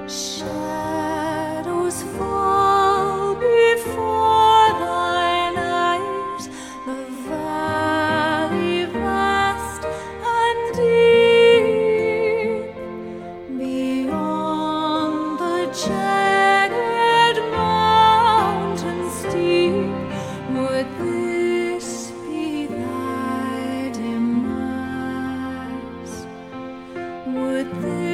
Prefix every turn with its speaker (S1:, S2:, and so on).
S1: Shadows fall before thine eyes, the valley vast and deep, beyond the jagged mountain steep. Would this be thy demise? Would this